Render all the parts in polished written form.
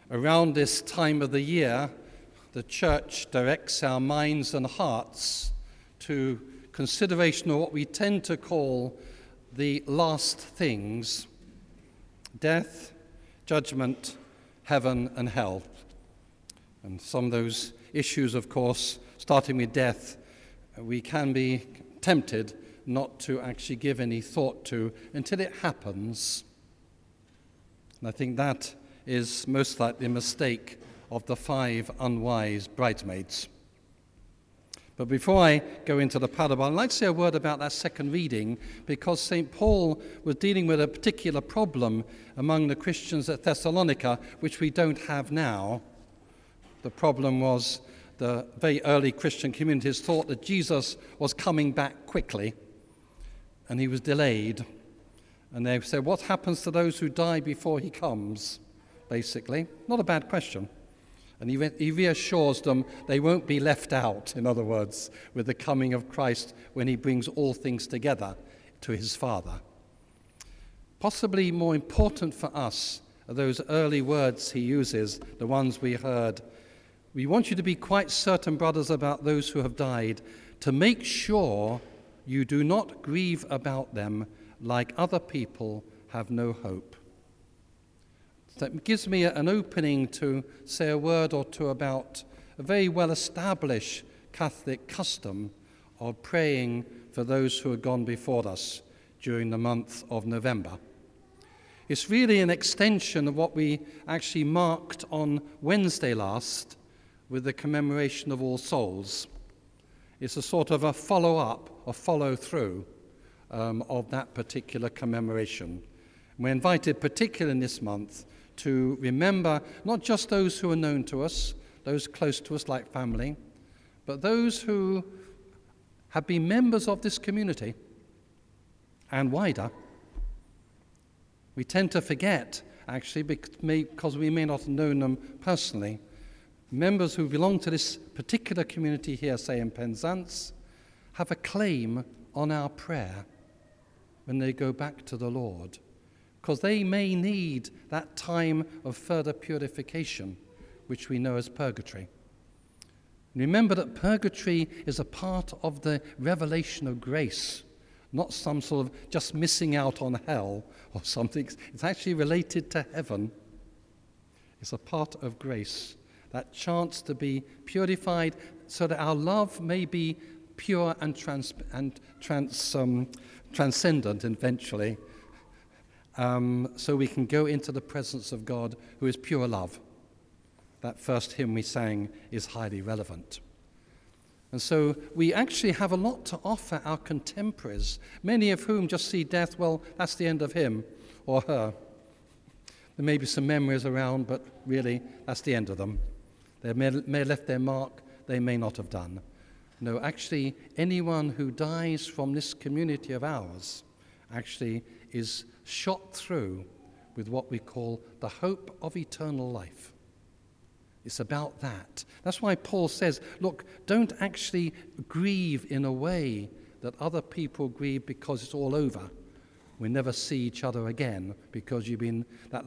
Around this time of the year, the church directs our minds and hearts to consideration of what we tend to call the last things: death, judgment, heaven and hell. And some of those issues, of course, starting with death, we can be tempted not to actually give any thought to until it happens. And I think that is most likely a mistake of the 5 unwise bridesmaids. But before I go into the parable, I'd like to say a word about that second reading, because St. Paul was dealing with a particular problem among the Christians at Thessalonica, which we don't have now. The problem was the very early Christian communities thought that Jesus was coming back quickly, and he was delayed. And they said, what happens to those who die before he comes? Basically, not a bad question. And he reassures them they won't be left out, in other words, with the coming of Christ when he brings all things together to his Father. Possibly more important for us are those early words he uses, the ones we heard. We want you to be quite certain, brothers, about those who have died, to make sure you do not grieve about them like other people have no hope. That gives me an opening to say a word or two about a very well-established Catholic custom of praying for those who have gone before us during the month of November. It's really an extension of what we actually marked on Wednesday last with the commemoration of All Souls. It's a sort of a follow-up or follow-through of that particular commemoration. We're invited, particularly in this month, to remember not just those who are known to us, those close to us like family, but those who have been members of this community and wider. We tend to forget, actually, because we may not have known them personally. Members who belong to this particular community here, say in Penzance, have a claim on our prayer when they go back to the Lord, because they may need that time of further purification, which we know as purgatory. Remember that purgatory is a part of the revelation of grace, not some sort of just missing out on hell or something. It's actually related to heaven. It's a part of grace, that chance to be purified so that our love may be pure and transcendent eventually, so we can go into the presence of God, who is pure love. That first hymn we sang is highly relevant. And so we actually have a lot to offer our contemporaries, many of whom just see death, well, that's the end of him or her. There may be some memories around, but really, that's the end of them. They may have left their mark, they may not have done. No, actually, anyone who dies from this community of ours actually is shot through with what we call the hope of eternal life. It's about that. That's why Paul says, look, don't actually grieve in a way that other people grieve because it's all over. We never see each other again because you've been, that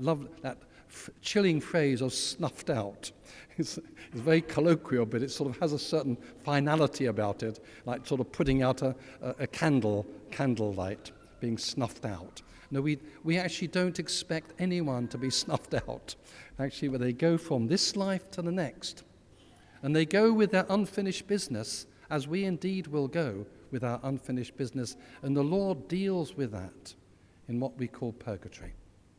chilling phrase of snuffed out. It's very colloquial, but it sort of has a certain finality about it, like sort of putting out a candlelight, being snuffed out. No, we actually don't expect anyone to be snuffed out. Actually, when they go from this life to the next, and they go with their unfinished business, as we indeed will go with our unfinished business, and the Lord deals with that in what we call purgatory.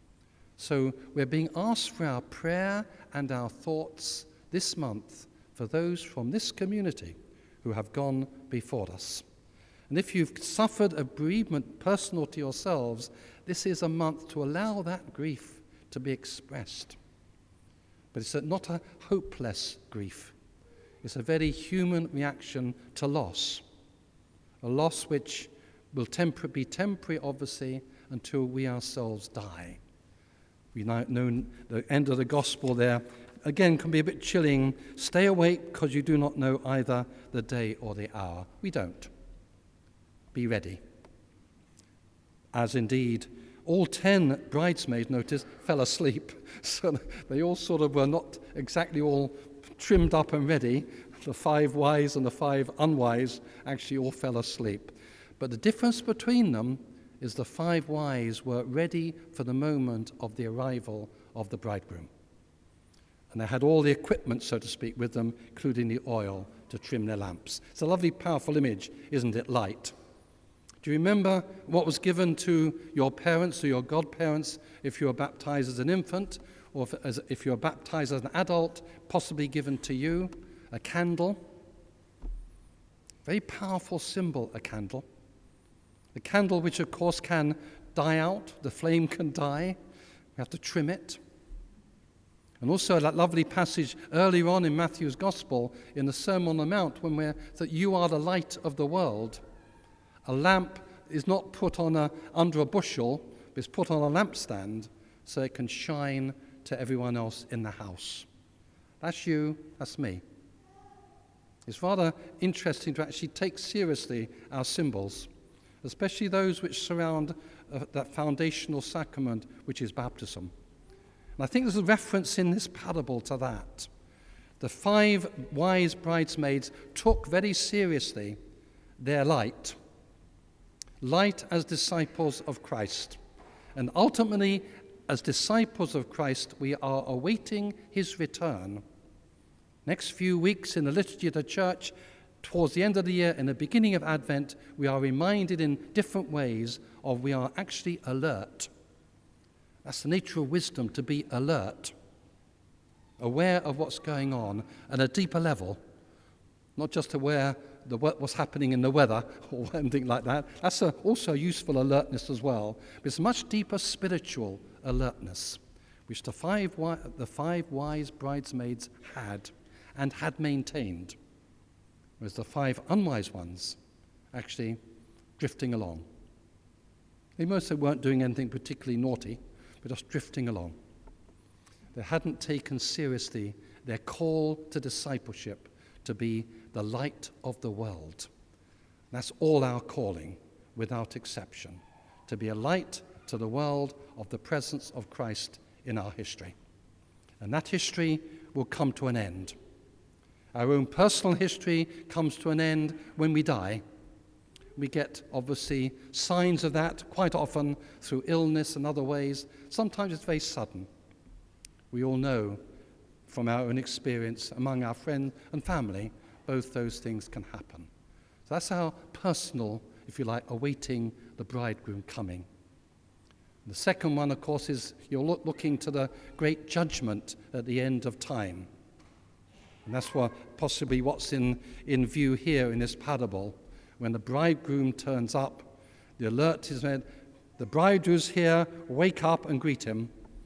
So we're being asked for our prayer and our thoughts this month for those from this community who have gone before us. And if you've suffered a bereavement personal to yourselves, this is a month to allow that grief to be expressed. But it's not a hopeless grief. It's a very human reaction to loss. A loss which will be temporary, obviously, until we ourselves die. We now know the end of the gospel there, again, can be a bit chilling. Stay awake because you do not know either the day or the hour. We don't. Be ready. As indeed all 10 bridesmaids, notice, fell asleep. So they all sort of were not exactly all trimmed up and ready. The 5 wise and the 5 unwise actually all fell asleep. But the difference between them is the 5 wise were ready for the moment of the arrival of the bridegroom. And they had all the equipment, so to speak, with them, including the oil to trim their lamps. It's a lovely, powerful image, isn't it? Light. Do you remember what was given to your parents or your godparents if you were baptized as an infant, or if you were baptized as an adult, possibly given to you? A candle. Very powerful symbol, a candle. A candle which, of course, can die out. The flame can die. We have to trim it. And also that lovely passage earlier on in Matthew's Gospel in the Sermon on the Mount when we're that you are the light of the world. A lamp is not put on under a bushel, but it's put on a lampstand so it can shine to everyone else in the house. That's you, that's me. It's rather interesting to actually take seriously our symbols, especially those which surround that foundational sacrament which is baptism. And I think there's a reference in this parable to that. The 5 wise bridesmaids took very seriously their light as disciples of Christ. And ultimately, as disciples of Christ, we are awaiting his return. Next few weeks in the liturgy of the church, towards the end of the year and the beginning of Advent, we are reminded in different ways of we are actually alert. That's the nature of wisdom, to be alert, aware of what's going on at a deeper level, not just aware of what's happening in the weather or anything like that. That's also a useful alertness as well. But it's a much deeper spiritual alertness, which the 5 wise bridesmaids had and had maintained, whereas the 5 unwise ones actually drifting along. They mostly weren't doing anything particularly naughty, but just drifting along. They hadn't taken seriously their call to discipleship to be the light of the world. That's all our calling, without exception, to be a light to the world of the presence of Christ in our history. And that history will come to an end. Our own personal history comes to an end when we die. We get, obviously, signs of that quite often through illness and other ways. Sometimes it's very sudden. We all know from our own experience among our friends and family, both those things can happen. So that's our personal, if you like, awaiting the bridegroom coming. The second one, of course, is you're looking to the great judgment at the end of time. And that's possibly what's in view here in this parable. When the bridegroom turns up, the alert is made, the bridegroom's here, wake up and greet him.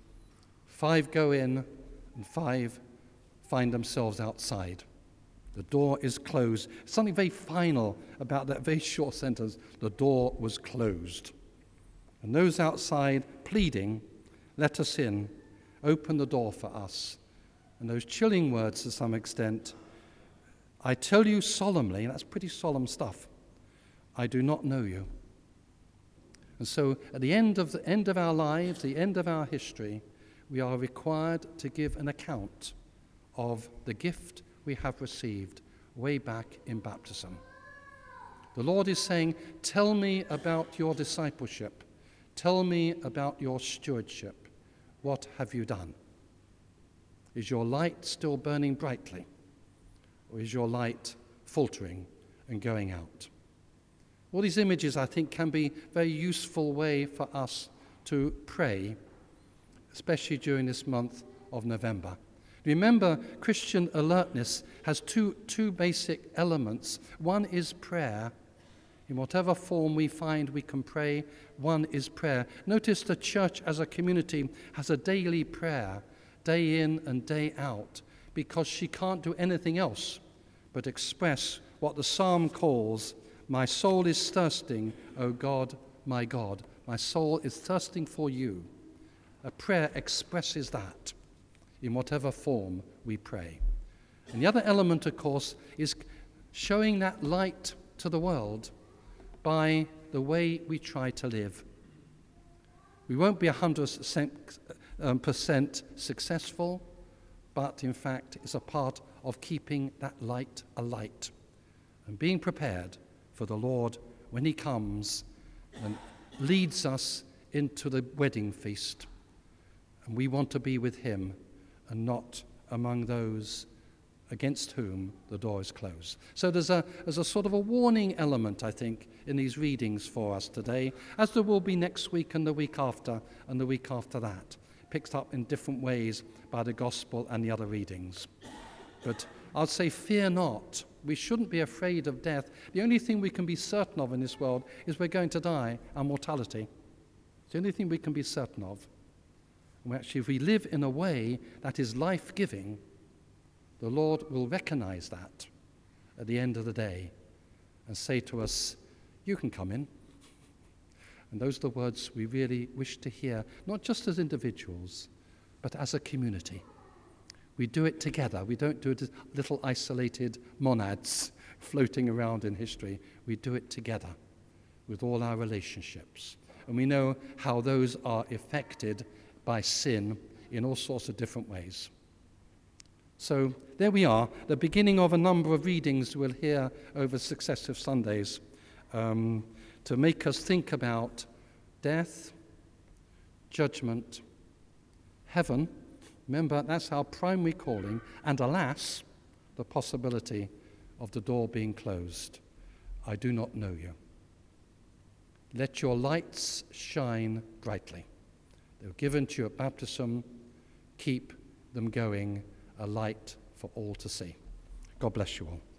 5 go in and 5 find themselves outside. The door is closed. Something very final about that very short sentence, the door was closed. And those outside pleading, let us in, open the door for us. And those chilling words to some extent, I tell you solemnly, and that's pretty solemn stuff, I do not know you. And so at the end of our lives, the end of our history, we are required to give an account of the gift we have received way back in baptism. The Lord is saying, tell me about your discipleship. Tell me about your stewardship. What have you done? Is your light still burning brightly? Or is your light faltering and going out? All these images, I think, can be a very useful way for us to pray, especially during this month of November. Remember, Christian alertness has two basic elements. One is prayer. In whatever form we find we can pray, one is prayer. Notice the church as a community has a daily prayer, day in and day out, because she can't do anything else but express what the psalm calls, my soul is thirsting, O God, my God. My soul is thirsting for you. A prayer expresses that in whatever form we pray. And the other element, of course, is showing that light to the world by the way we try to live. We won't be 100% successful, but in fact it's a part of keeping that light alight and being prepared for the Lord when he comes and leads us into the wedding feast. And we want to be with him and not among those against whom the door is closed. So there's a sort of a warning element, I think, in these readings for us today, as there will be next week and the week after and the week after that, picked up in different ways by the gospel and the other readings. But I'll say, fear not. We shouldn't be afraid of death. The only thing we can be certain of in this world is we're going to die, our mortality. It's the only thing we can be certain of. And actually, if we live in a way that is life-giving, the Lord will recognize that at the end of the day and say to us, you can come in. And those are the words we really wish to hear, not just as individuals, but as a community. We do it together. We don't do it as little isolated monads floating around in history. We do it together with all our relationships. And we know how those are affected by sin in all sorts of different ways. So there we are, the beginning of a number of readings we'll hear over successive Sundays to make us think about death, judgment, heaven. Remember, that's our primary calling, and alas, the possibility of the door being closed. I do not know you. Let your lights shine brightly. They were given to you at baptism. Keep them going, a light for all to see. God bless you all.